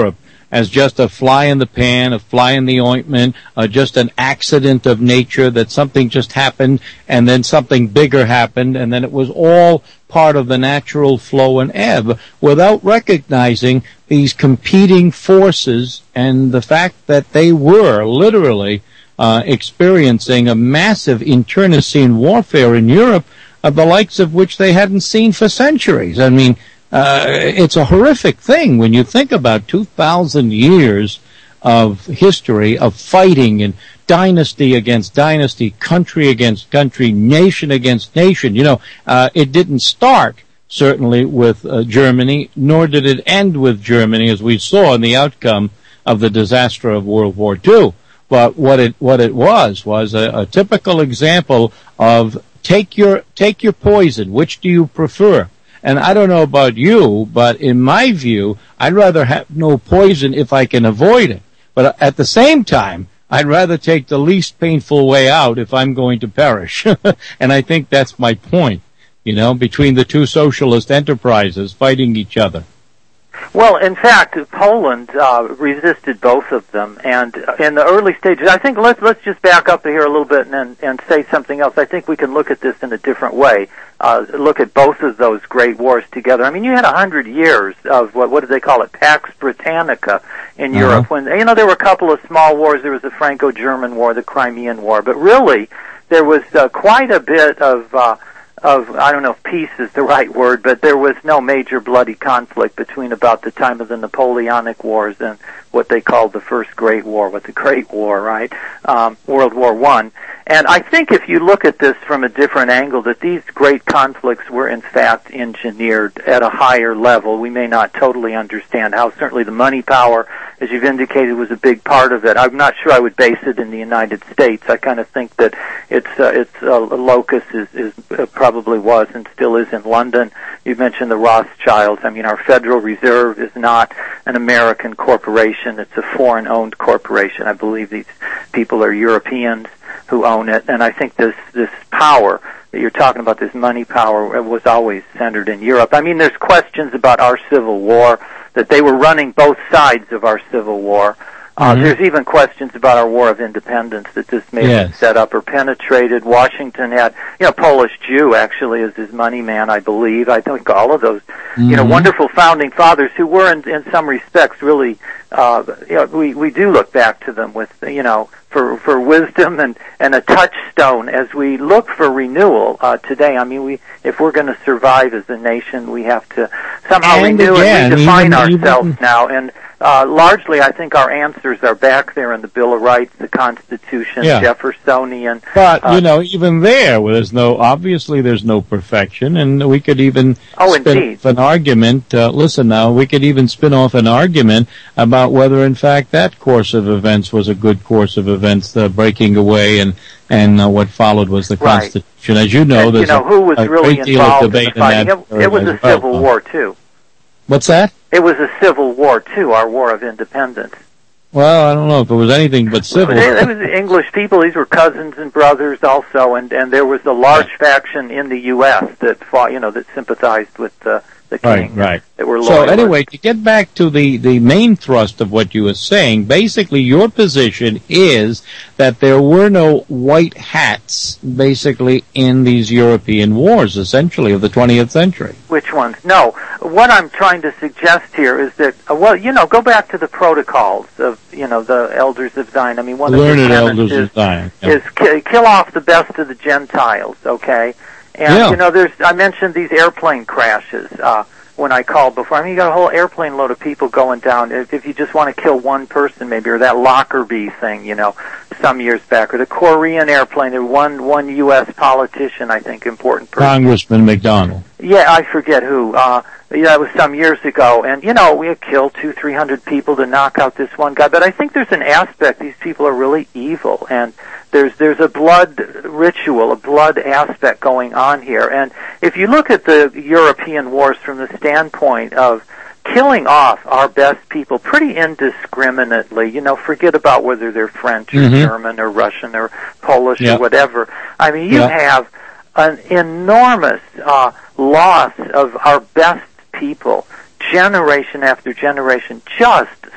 as just a fly in the pan, a fly in the ointment, uh, just an accident of nature, that something just happened and then something bigger happened, and then it was all part of the natural flow and ebb, without recognizing these competing forces and the fact that they were literally uh, experiencing a massive internecine warfare in Europe, of the likes of which they hadn't seen for centuries. I mean, uh, it's a horrific thing when you think about two thousand years of history of fighting and dynasty against dynasty, country against country, nation against nation. You know, uh, it didn't start, certainly, with uh, Germany, nor did it end with Germany, as we saw in the outcome of the disaster of World War Two. But what it what it was was a, a typical example of take your take your poison. Which do you prefer? And I don't know about you, but in my view, I'd rather have no poison if I can avoid it. But at the same time, I'd rather take the least painful way out if I'm going to perish. And I think that's my point, you know, between the two socialist enterprises fighting each other. Well, in fact, Poland uh, resisted both of them, and in the early stages, I think let's let's just back up here a little bit and and say something else. I think we can look at this in a different way. Uh, look at both of those great wars together. I mean, you had a hundred years of what what do they call it, Pax Britannica in uh-huh. Europe. When you know there were a couple of small wars. There was the Franco-German War, the Crimean War, but really there was uh, quite a bit of. Uh, Of I don't know if peace is the right word, but there was no major bloody conflict between about the time of the Napoleonic Wars and what they called the First Great War, what the Great War, right? Um, World War One. And I think if you look at this from a different angle, that these great conflicts were in fact engineered at a higher level. We may not totally understand how. Certainly the money power, as you've indicated, was a big part of it. I'm not sure I would base it in the United States. I kind of think that its uh, its uh, locus is, is uh, probably was and still is in London. You mentioned the Rothschilds. I mean, our Federal Reserve is not an American corporation. It's a foreign-owned corporation. I believe these people are Europeans who own it, and I think this this power that you're talking about, this money power, was always centered in Europe. I mean, there's questions about our Civil War, that they were running both sides of our Civil War. Uh, mm-hmm. There's even questions about our War of Independence, that this may have been set up or penetrated. Washington had, you know, Polish Jew actually is his money man, I believe. I think all of those, mm-hmm. you know, wonderful founding fathers who were in, in some respects really, uh, you know, we, we do look back to them with, you know, for, for wisdom and, and a touchstone as we look for renewal, uh, today. I mean, we, if we're going to survive as a nation, we have to somehow and renew again, and redefine even, ourselves even, now. And, Uh, largely, I think our answers are back there in the Bill of Rights, the Constitution, yeah. Jeffersonian. But, uh, you know, even there, well, there's no, obviously there's no perfection, and we could even oh, spin indeed. off an argument, uh, listen now, we could even spin off an argument about whether, in fact, that course of events was a good course of events, the breaking away, and, and uh, what followed was the right. Constitution. As you know, and, there's you know, a, who was a really great deal of involved debate in the fighting. in that. It, it was a well. civil war, too. What's that? It was a civil war, too, our War of Independence. Well, I don't know if it was anything but civil. It was English people. These were cousins and brothers also, and, and there was a large yeah. faction in the U S that fought, you know, that sympathized with the, the king. Right, right. That were so loyal. anyway, to get back to the, the main thrust of what you were saying, basically your position is that there were no white hats, basically, in these European wars, essentially, of the twentieth century. Which ones? No. What I'm trying to suggest here is that, uh, well, you know, go back to the protocols of, you know, the elders of Zion. I mean, one Learned of the elders is, of Zion. Yeah. is ki- kill off the best of the Gentiles, okay? And, yeah. you know, there's, I mentioned these airplane crashes, uh, when I called before. I mean, you got a whole airplane load of people going down. If, if you just want to kill one person, maybe, or that Lockerbie thing, you know, some years back, or the Korean airplane, there one, one U S politician, I think, important person. Congressman McDonald. Yeah, I forget who. Uh, yeah, it was some years ago. And, you know, we had killed two, three hundred people to knock out this one guy. But I think there's an aspect, these people are really evil. And there's, there's a blood ritual, a blood aspect going on here. And if you look at the European wars from the standpoint of killing off our best people pretty indiscriminately, you know, forget about whether they're French or mm-hmm. German or Russian or Polish yeah. or whatever. I mean, you yeah. have an enormous uh, loss of our best people, generation after generation, just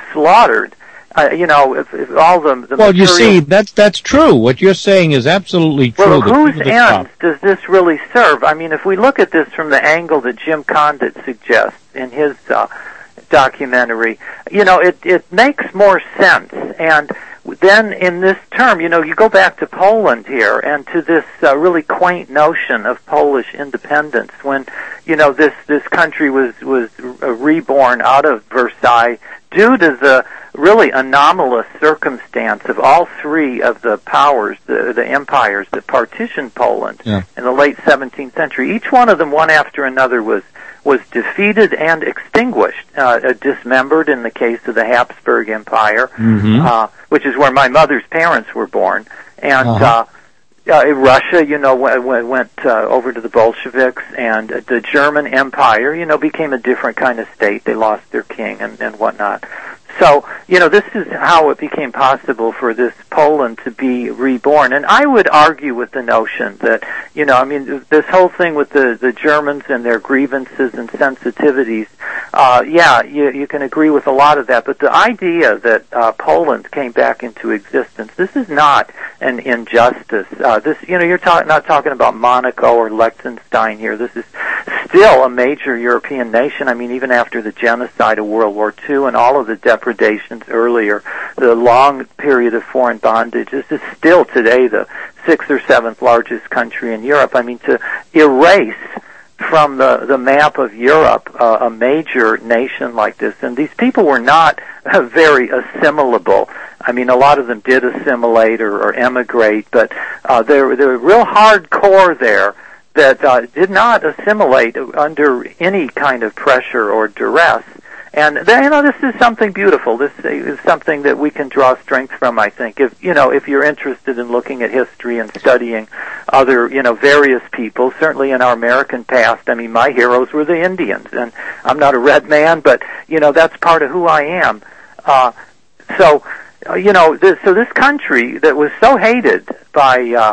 slaughtered. Uh, you know, if, if all the, the well, material... you see, that's that's true. What you're saying is absolutely true. Well, whose ends does this really serve? I mean, if we look at this from the angle that Jim Condit suggests in his uh, documentary, you know, it it makes more sense. And then in this term, you know, you go back to Poland here and to this uh, really quaint notion of Polish independence when, you know, this this country was was uh, reborn out of Versailles due to the really anomalous circumstance of all three of the powers, the, the empires that partitioned Poland yeah. in the late seventeenth century. Each one of them, one after another, was was defeated and extinguished, uh, dismembered in the case of the Habsburg Empire, mm-hmm. uh, which is where my mother's parents were born, and uh-huh. uh, uh, Russia, you know, w- went uh, over to the Bolsheviks, and uh, the German Empire, you know, became a different kind of state. They lost their king and, and whatnot. So, you know, this is how it became possible for this Poland to be reborn. And I would argue with the notion that, you know, I mean, this whole thing with the, the Germans and their grievances and sensitivities, uh, yeah, you, you can agree with a lot of that. But the idea that uh, Poland came back into existence, this is not an injustice. Uh, this, you know, you're ta- not talking about Monaco or Liechtenstein here. This is still a major European nation. I mean, even after the genocide of World War Two and all of the depredations earlier, the long period of foreign bondage, this is still today the sixth or seventh largest country in Europe. I mean, to erase from the, the map of Europe uh, a major nation like this, and these people were not uh, very assimilable. I mean, a lot of them did assimilate or, or emigrate, but uh, they're, they're real hardcore there that uh, did not assimilate under any kind of pressure or duress. And then, you know, this is something beautiful. This is something that we can draw strength from, I think. If, you know, if you're interested in looking at history and studying other, you know, various people, certainly in our American past, I mean, my heroes were the Indians. And I'm not a red man, but, you know, that's part of who I am. Uh, so, uh, you know, this, so this country that was so hated by, uh,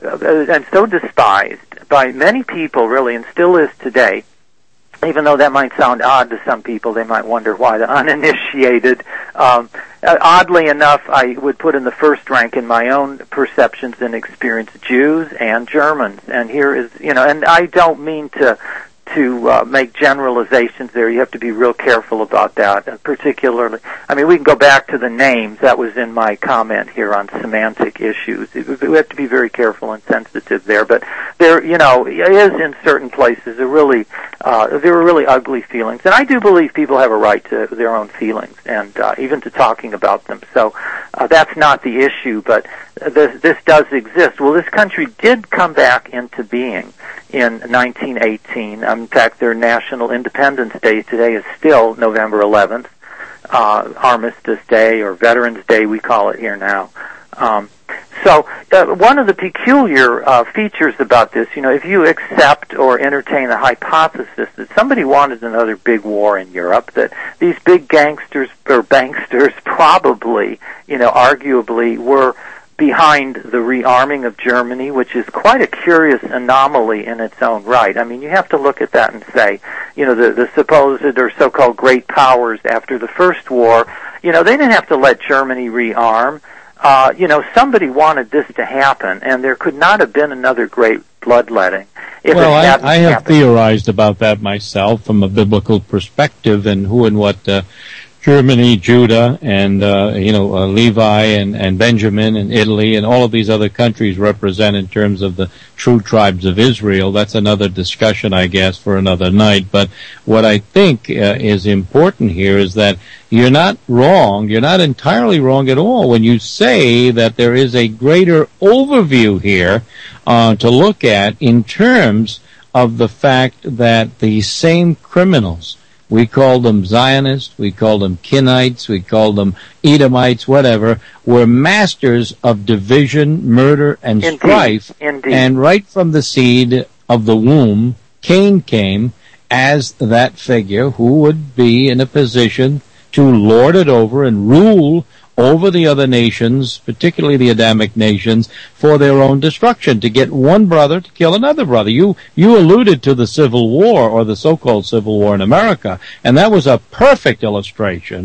and so despised by many people, really, and still is today, even though that might sound odd to some people, they might wonder why the uninitiated. Um, uh, oddly enough, I would put in the first rank in my own perceptions and experience Jews and Germans. And here is, you know, and I don't mean to to uh, make generalizations there. You have to be real careful about that, and particularly, I mean, we can go back to the names. That was in my comment here on semantic issues. We have to be very careful and sensitive there, but there, you know, is in certain places a really, uh, there were really ugly feelings, and I do believe people have a right to their own feelings, and uh, even to talking about them. So uh, that's not the issue, but this, this does exist. Well, this country did come back into being in nineteen eighteen. Um, in fact, their National Independence Day today is still November eleventh, uh, Armistice Day, or Veterans Day, we call it here now. Um, so uh, one of the peculiar uh, features about this, you know, if you accept or entertain the hypothesis that somebody wanted another big war in Europe, that these big gangsters or banksters probably, you know, arguably were behind the rearming of Germany, which is quite a curious anomaly in its own right. I mean, you have to look at that and say, you know, the, the supposed or so-called great powers after the First War, you know, they didn't have to let Germany rearm. Uh, you know, somebody wanted this to happen, and there could not have been another great bloodletting if well, it hadn't I, I have happened. theorized about that myself from a biblical perspective and who and what uh, Germany, Judah, and, uh, you know, uh, Levi and, and Benjamin and Italy and all of these other countries represent in terms of the true tribes of Israel. That's another discussion, I guess, for another night. But what I think uh, is important here is that you're not wrong, you're not entirely wrong at all when you say that there is a greater overview here uh, to look at in terms of the fact that the same criminals, we call them Zionists, we call them Kenites, we call them Edomites, whatever, were masters of division, murder, and Indeed. strife. Indeed. And right from the seed of the womb, Cain came as that figure who would be in a position to lord it over and rule over the other nations, particularly the Adamic nations, for their own destruction, to get one brother to kill another brother. You you alluded to the Civil War, or the so-called Civil War in America, and that was a perfect illustration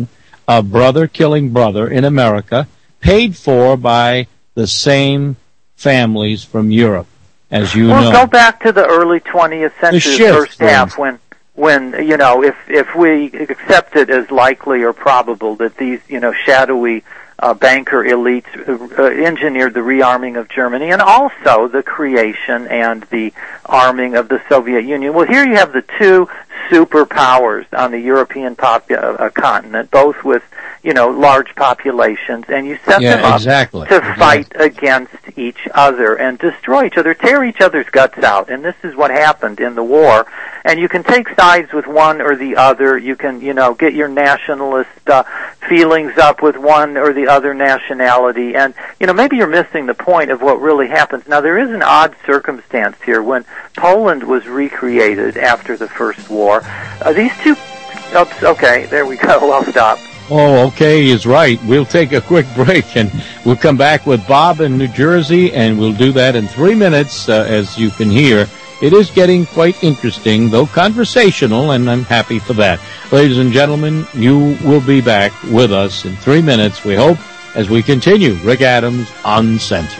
of brother killing brother in America, paid for by the same families from Europe, as you well, know. Well, go back to the early twentieth century, shift, first half, when, when, you know, if, if we accept it as likely or probable that these, you know, shadowy uh, banker elites uh, engineered the rearming of Germany and also the creation and the arming of the Soviet Union. Well, here you have the two superpowers on the European pop- uh, continent, both with, you know, large populations, and you set yeah, them up exactly. to exactly. fight against each other and destroy each other, tear each other's guts out. And this is what happened in the war. And you can take sides with one or the other. You can, you know, get your nationalist uh, feelings up with one or the other nationality. And, you know, maybe you're missing the point of what really happens. Now, there is an odd circumstance here. When Poland was recreated after the First War, uh, these two... Oops, okay, there we go. I'll stop. Oh, okay, he's right. We'll take a quick break, and we'll come back with Bob in New Jersey, and we'll do that in three minutes, uh, as you can hear. It is getting quite interesting, though conversational, and I'm happy for that. Ladies and gentlemen, you will be back with us in three minutes, we hope, as we continue Rick Adams Uncensored.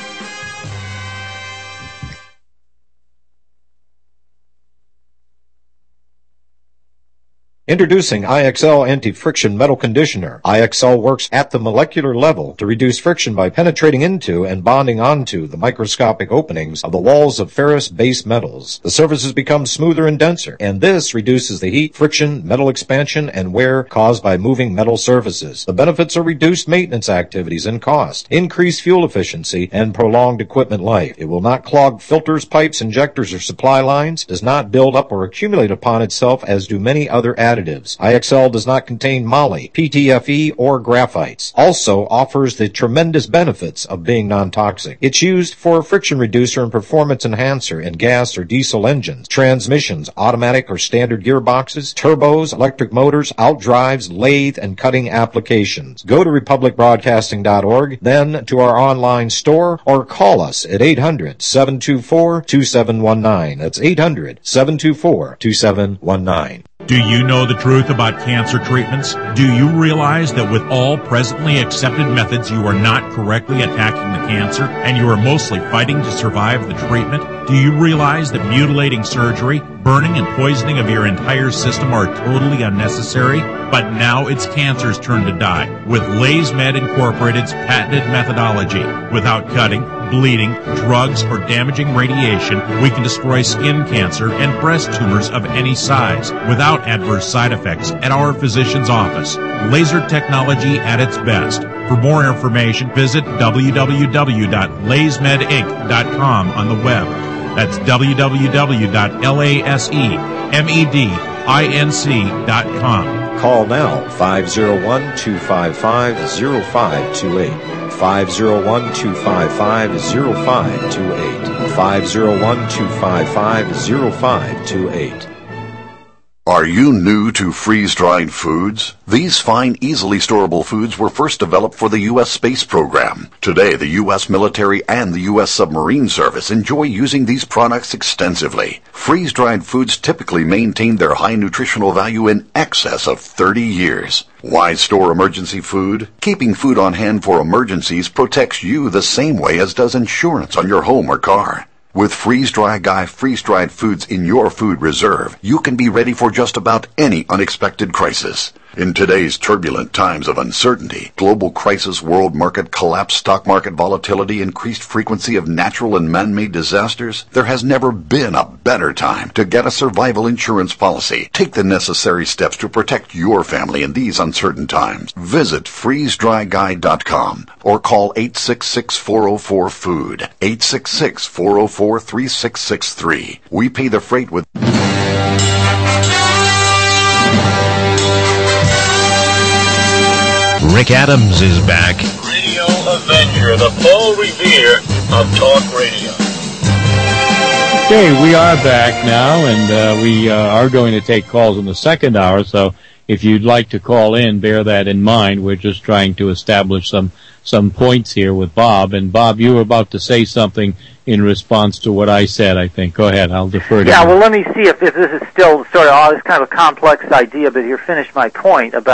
Introducing I X L Anti-Friction Metal Conditioner. I X L works at the molecular level to reduce friction by penetrating into and bonding onto the microscopic openings of the walls of ferrous base metals. The surfaces become smoother and denser, and this reduces the heat, friction, metal expansion, and wear caused by moving metal surfaces. The benefits are reduced maintenance activities and cost, increased fuel efficiency, and prolonged equipment life. It will not clog filters, pipes, injectors, or supply lines, does not build up or accumulate upon itself as do many other additives. I X L does not contain moly, P T F E, or graphites. Also offers the tremendous benefits of being non-toxic. It's used for a friction reducer and performance enhancer in gas or diesel engines, transmissions, automatic or standard gearboxes, turbos, electric motors, outdrives, lathe, and cutting applications. Go to republic broadcasting dot org, then to our online store, or call us at eight hundred, seven two four, two seven one nine. That's eight hundred, seven two four, two seven one nine. Do you know the truth about cancer treatments? Do you realize that with all presently accepted methods, you are not correctly attacking the cancer, and you are mostly fighting to survive the treatment? Do you realize that mutilating surgery, burning and poisoning of your entire system are totally unnecessary? But now it's cancer's turn to die with LaysMed Incorporated's patented methodology. Without cutting, bleeding, drugs, or damaging radiation, we can destroy skin cancer and breast tumors of any size without adverse side effects at our physician's office. Laser technology at its best. For more information, visit w w w dot lays med inc dot com on the web. That's w w w dot laysmedinc dot com. Call now, five oh one, two five five, oh five two eight. five oh one, two five five, oh five two eight. five oh one, two five five, oh five two eight. Are you new to freeze-dried foods? These fine, easily storable foods were first developed for the U S space program. Today, the U S military and the U S submarine service enjoy using these products extensively. Freeze-dried foods typically maintain their high nutritional value in excess of thirty years. Why store emergency food? Keeping food on hand for emergencies protects you the same way as does insurance on your home or car. With Freeze-Dry Guy freeze-dried foods in your food reserve, you can be ready for just about any unexpected crisis. In today's turbulent times of uncertainty, global crisis, world market collapse, stock market volatility, increased frequency of natural and man-made disasters, there has never been a better time to get a survival insurance policy. Take the necessary steps to protect your family in these uncertain times. Visit freeze dry guy dot com or call eight six six, four oh four, food, eight six six, four oh four, three six six three. We pay the freight with... Rick Adams is back. Radio Avenger, the Paul Revere of talk radio. Okay, we are back now, and uh, we uh, are going to take calls in the second hour, so if you'd like to call in, bear that in mind. We're just trying to establish some some points here with Bob. And Bob, you were about to say something in response to what I said, I think. Go ahead, I'll defer to yeah, you. Yeah, well, let me see if, if this is still sort of, oh, this kind of a complex idea, but here, finish my point about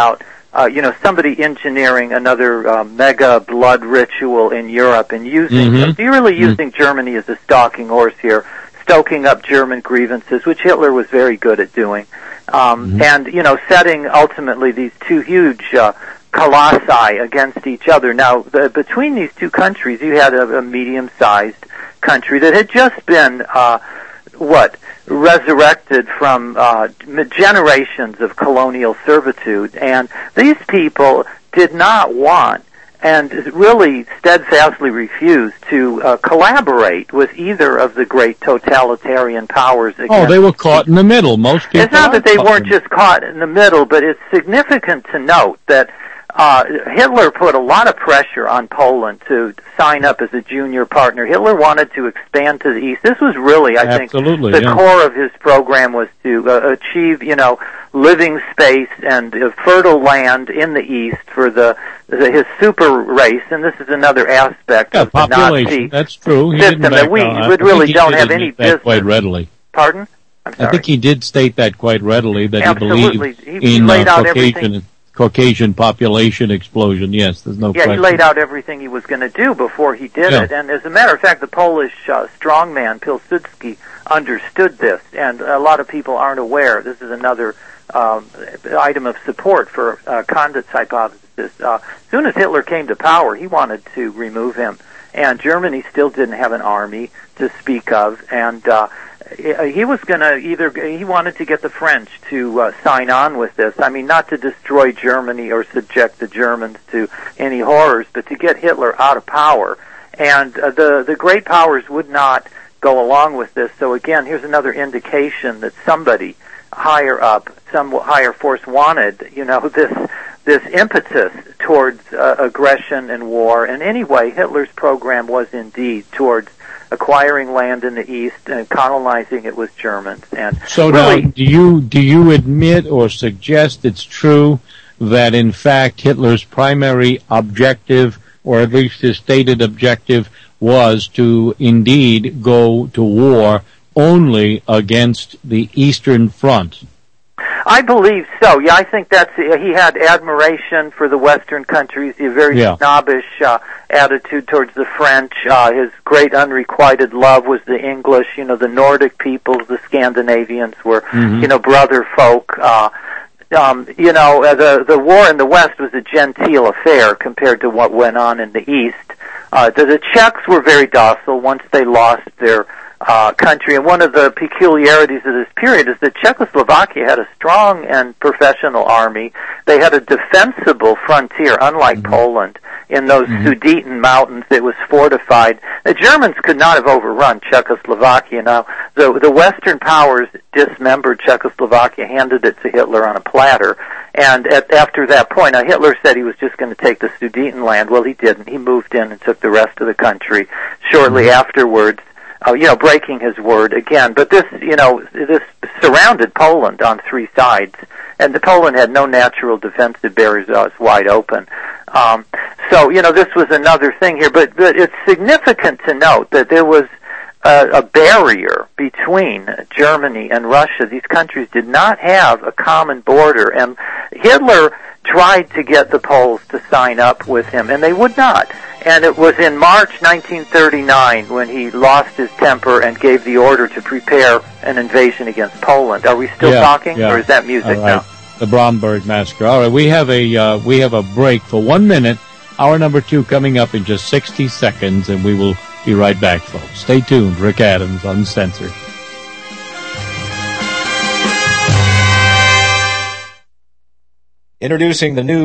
uh, you know, somebody engineering another uh, mega blood ritual in Europe and using, Mm-hmm. you're really using mm-hmm. Germany as a stalking horse here, stoking up German grievances, which Hitler was very good at doing, um, mm-hmm. and, you know, setting ultimately these two huge uh, colossi against each other. Now, the, between these two countries, you had a, a medium-sized country that had just been, uh, what, resurrected from uh, generations of colonial servitude, and these people did not want and really steadfastly refused to uh, collaborate with either of the great totalitarian powers. Oh, they were caught in the middle. Most people. It's not that they weren't just caught in the middle, but it's significant to note that uh, Hitler put a lot of pressure on Poland to sign up as a junior partner. Hitler wanted to expand to the east. This was really, I Absolutely, think, the yeah. core of his program was to uh, achieve, you know, living space and uh, fertile land in the east for the, the his super race. And this is another aspect yeah, of the population. Nazi That's true. He system didn't that we back would really don't have any that business. Quite readily. Pardon? I'm sorry. I think he did state that quite readily, that Absolutely. he believed He- he in laid uh, out Caucasian, everything. Caucasian population explosion. Yes, there's no Yeah, question. he laid out everything he was going to do before he did Yeah. it. And as a matter of fact, the Polish uh, strongman Pilsudski understood this, and a lot of people aren't aware. This is another um, item of support for uh, Condit's hypothesis. Uh, as soon as Hitler came to power, he wanted to remove him, and Germany still didn't have an army to speak of, and uh, he was going to either, he wanted to get the French to uh, sign on with this. I mean, not to destroy Germany or subject the Germans to any horrors, but to get Hitler out of power. And uh, the, the great powers would not go along with this. So again, here's another indication that somebody higher up, some higher force wanted, you know, this, this impetus towards uh, aggression and war. And anyway, Hitler's program was indeed towards acquiring land in the east and colonizing it with Germans. And So really, now, do you do you admit or suggest it's true that in fact Hitler's primary objective, or at least his stated objective, was to indeed go to war only against the Eastern Front? I believe so. Yeah, I think that's, he had admiration for the Western countries, a very Yeah. snobbish uh, attitude towards the French. Uh, his great unrequited love was the English, you know, the Nordic peoples, the Scandinavians were, Mhm. you know, brother folk. Uh, um, you know, uh, the, the war in the West was a genteel affair compared to what went on in the East. Uh, the, the Czechs were very docile once they lost their Uh, country, and one of the peculiarities of this period is that Czechoslovakia had a strong and professional army. They had a defensible frontier, unlike mm-hmm. Poland, in those mm-hmm. Sudeten mountains. It was fortified. The Germans could not have overrun Czechoslovakia. Now, the, the Western powers dismembered Czechoslovakia, handed it to Hitler on a platter, and at, after that point, now Hitler said he was just going to take the Sudetenland. Well, he didn't. He moved in and took the rest of the country. Shortly mm-hmm. afterwards, Uh, you know, breaking his word again. But this, you know, this surrounded Poland on three sides, and the Poland had no natural defensive barriers. It was wide open. Um, so, you know, this was another thing here. But, but it's significant to note that there was a, a barrier between Germany and Russia. These countries did not have a common border, and Hitler tried to get the Poles to sign up with him, and they would not. And it was in March nineteen thirty-nine when he lost his temper and gave the order to prepare an invasion against Poland. Are we still Yeah, talking, yeah. or is that music All right. now? The Bromberg Massacre. All right, we have a uh, we have a break for one minute. Hour number two coming up in just sixty seconds, and we will be right back, folks. Stay tuned. Rick Adams, Uncensored. Introducing the new